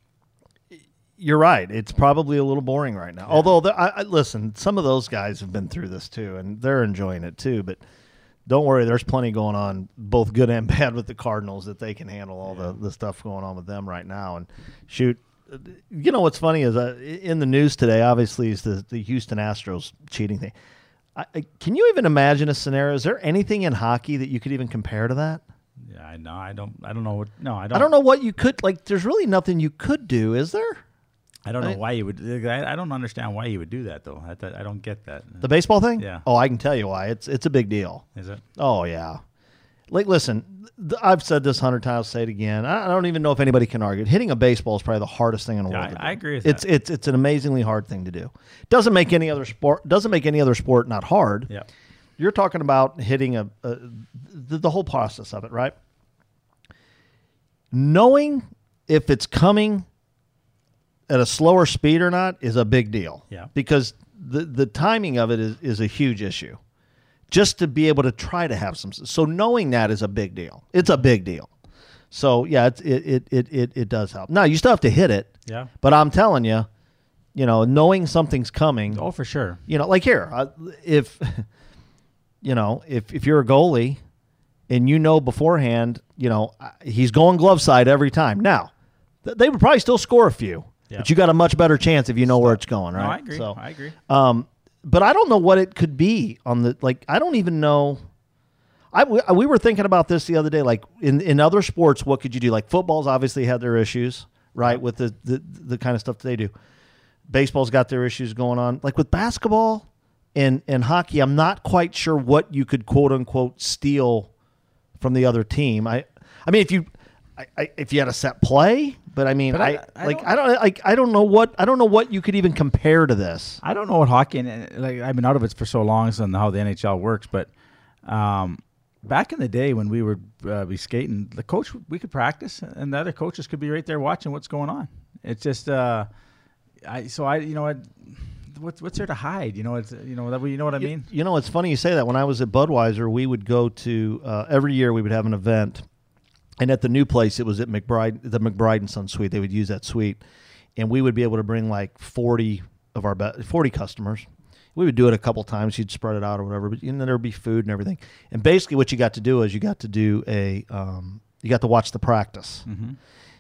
You're right. It's probably a little boring right now. Yeah. Although, the, I, I, listen, some of those guys have been through this too, and they're enjoying it too. But don't worry, there's plenty going on, both good and bad, with the Cardinals that they can handle all yeah. the, the stuff going on with them right now. And shoot, you know what's funny is uh, in the news today, obviously, is the, the Houston Astros cheating thing. I, I, can you even imagine a scenario? Is there anything in hockey that you could even compare to that? Yeah, I know. I don't. I don't know what. No, I don't. I don't know what you could like. There's really nothing you could do, is there? I don't know I, why you would. I, I don't understand why you would do that, though. I, I don't get that. The baseball thing? Yeah. Oh, I can tell you why. It's it's a big deal. Is it? Oh yeah. Like, listen, th- I've said this a hundred times. I'll say it again. I, I don't even know if anybody can argue. Hitting a baseball is probably the hardest thing in the yeah, world. I, I agree with it's, that. It's it's an amazingly hard thing to do. Doesn't make any other sport. Doesn't make any other sport not hard. Yeah. You're talking about hitting a, a the, the whole process of it, right? Knowing if it's coming at a slower speed or not is a big deal. Yeah. Because the, the timing of it is, is a huge issue. Just to be able to try to have some. So knowing that is a big deal. It's a big deal. So, yeah, it's, it, it, it, it, it does help. Now, you still have to hit it. Yeah. But I'm telling you, you know, knowing something's coming. Oh, for sure. You know, like here, uh, if, you know, if, if you're a goalie and you know beforehand, you know, he's going glove side every time. Now, th- they would probably still score a few. Yeah. But you got a much better chance if you know where it's going, right? No, I agree. So, I agree. Um, but I don't know what it could be on the like. I don't even know. I we, we were thinking about this the other day. Like in, in other sports, what could you do? Like football's obviously had their issues, right, with the, the the kind of stuff that they do. baseball's got their issues going on. Like with basketball and, and hockey, I'm not quite sure what you could quote unquote steal from the other team. I, I mean, if you, I, I, if you had a set play, but I mean, but I, I, I like, don't, I don't, like, I don't know what, I don't know what you could even compare to this. I don't know what hockey, and like, I've been out of it for so long, so how the N H L works, but, um, back in the day when we would uh, be skating, the coach, we could practice, and the other coaches could be right there watching what's going on. It's just, uh, I, so I, you know, I, what's what's there to hide? You know, it's, you know, that, you know what I mean? You, you know, it's funny you say that. When I was at Budweiser, we would go to, uh, every year we would have an event. And at the new place, it was at McBride, the McBride and Son suite. They would use that suite, and we would be able to bring like forty of our be- forty customers. We would do it a couple times. You'd spread it out or whatever, but then there would be food and everything. And basically, what you got to do is you got to do a, um, you got to watch the practice, mm-hmm.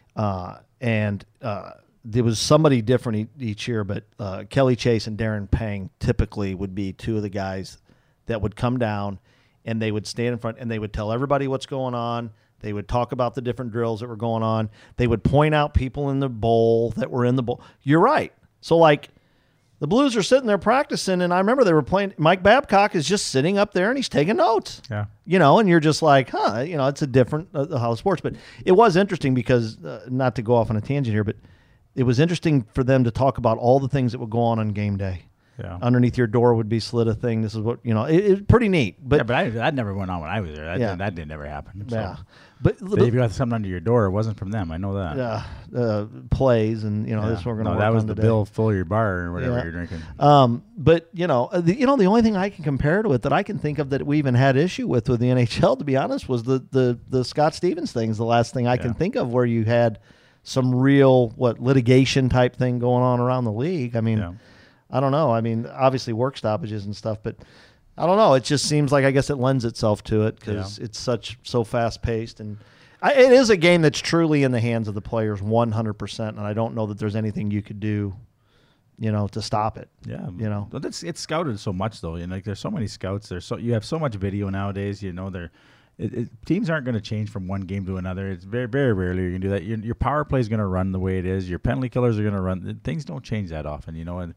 uh, and uh, there was somebody different e- each year. But uh, Kelly Chase and Darren Pang typically would be two of the guys that would come down, and they would stand in front and they would tell everybody what's going on. They would talk about the different drills that were going on. They would point out people in the bowl that were in the bowl. You're right. So, like, the Blues are sitting there practicing, and I remember they were playing. Mike Babcock is just sitting up there, and he's taking notes. Yeah. You know, and you're just like, huh, you know, it's a different uh, how sports. But it was interesting because, uh, not to go off on a tangent here, but it was interesting for them to talk about all the things that would go on on game day. Yeah. Underneath your door would be slid a thing. This is what, you know, it, it's pretty neat. But yeah, but I, that never went on when I was there. That, yeah. did, that did never happen. So. Yeah. But, but if you got something under your door, it wasn't from them. I know that. Yeah. Uh, uh, plays and, you know, yeah. this is what we're going to no, work on that was the today. bill full of your bar or whatever yeah. you're drinking. Um, but, you know, the, you know, the only thing I can compare to it that I can think of that we even had issue with with the N H L, to be honest, was the, the, the Scott Stevens thing's the last thing I yeah. can think of where you had some real, what, litigation type thing going on around the league. I mean, yeah. I don't know. I mean, obviously work stoppages and stuff, but I don't know. It just seems like I guess it lends itself to it because yeah. it's such so fast paced, and I, it is a game that's truly in the hands of the players one hundred percent. And I don't know that there's anything you could do, you know, to stop it. Yeah, you know, but it's it's scouted so much though. You know, like there's so many scouts. There's so you have so much video nowadays. You know, they're it, it, teams aren't going to change from one game to another. It's very very rarely you can do that. Your, your power play is going to run the way it is. Your penalty killers are going to run. Things don't change that often. You know, and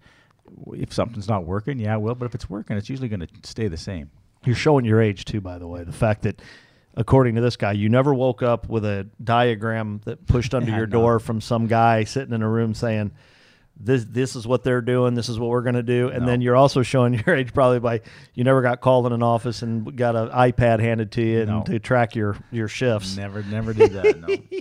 if something's not working, yeah, it will. But if it's working, it's usually going to stay the same. You're showing your age, too, by the way. The fact that, according to this guy, you never woke up with a diagram that pushed under yeah, your no. door from some guy sitting in a room saying, this this is what they're doing, this is what we're going to do. And no. then you're also showing your age probably by you never got called in an office and got an iPad handed to you no. and to track your, your shifts. Never, never did that, no.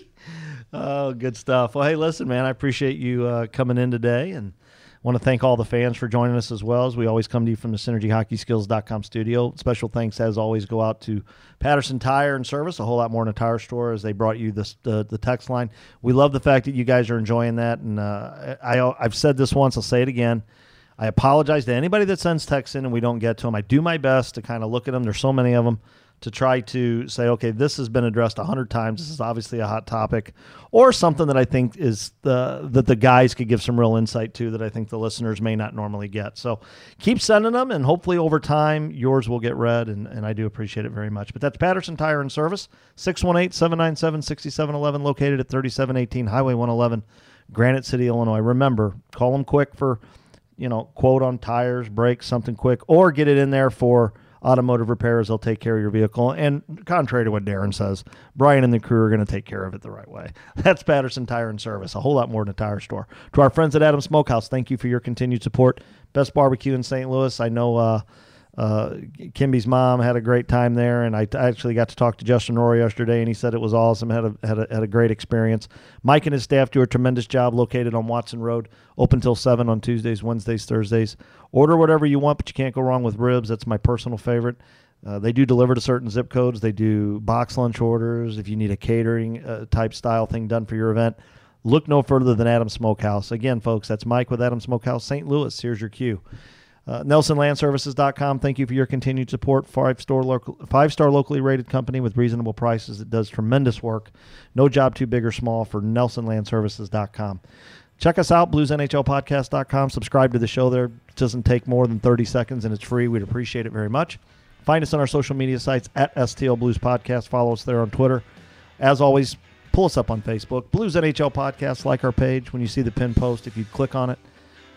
Oh, good stuff. Well, hey, listen, man, I appreciate you uh, coming in today, and want to thank all the fans for joining us as well, as we always come to you from the Synergy Hockey Skills dot com studio. Special thanks, as always, go out to Patterson Tire and Service, a whole lot more in a tire store, as they brought you this, the the text line. We love the fact that you guys are enjoying that, and uh, I, I've said this once, I'll say it again. I apologize to anybody that sends texts in and we don't get to them. I do my best to kind of look at them. There's so many of them. To try to say, okay, this has been addressed a hundred times. This is obviously a hot topic, or something that I think is the that the guys could give some real insight to that I think the listeners may not normally get. So keep sending them, and hopefully over time yours will get read, and, and I do appreciate it very much. But that's Patterson Tire and Service, six one eight, seven nine seven, six seven one one, located at thirty-seven eighteen Highway one eleven, Granite City, Illinois. Remember, call them quick for, you know, quote on tires, brakes, something quick, or get it in there for automotive repairs. They'll take care of your vehicle. And contrary to what Darren says, Brian and the crew are going to take care of it the right way. That's Patterson Tire and Service, a whole lot more than a tire store. To our friends at Adams Smokehouse, thank you for your continued support. Best barbecue in Saint Louis. I know uh, uh, Kimby's mom had a great time there, and I t- actually got to talk to Justin Rory yesterday, and he said it was awesome, had a, had a, had a great experience. Mike and his staff do a tremendous job, located on Watson Road, open till seven on Tuesdays, Wednesdays, Thursdays. Order whatever you want, but you can't go wrong with ribs. That's my personal favorite. Uh, they do deliver to certain zip codes. They do box lunch orders. If you need a catering uh, type style thing done for your event, look no further than Adams Smokehouse. Again, folks, that's Mike with Adams Smokehouse, Saint Louis. Here's your cue. Uh, Nelson Land Services dot com. Thank you for your continued support. Five-star local, five-star locally rated company with reasonable prices that does tremendous work. No job too big or small for Nelson Land Services dot com. Check us out, Blues N H L Podcast dot com. Subscribe to the show there. It doesn't take more than thirty seconds, and it's free. We'd appreciate it very much. Find us on our social media sites at S T L Blues Podcast. Follow us there on Twitter. As always, pull us up on Facebook. Blues N H L Podcast, like our page. When you see the pin post, if you click on it,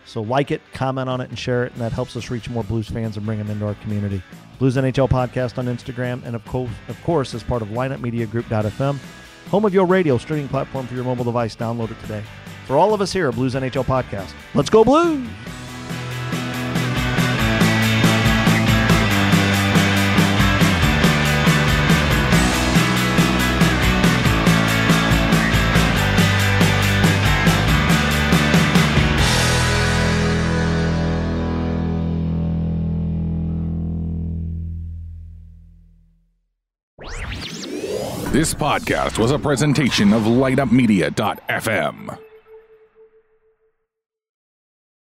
So like it, comment on it, and share it, and that helps us reach more Blues fans and bring them into our community. Blues N H L Podcast on Instagram, and of course, of course, as part of lineup media group dot f m, home of your radio streaming platform for your mobile device. Download it today. For all of us here at Blues N H L Podcast, let's go Blues! This podcast was a presentation of light up media dot f m.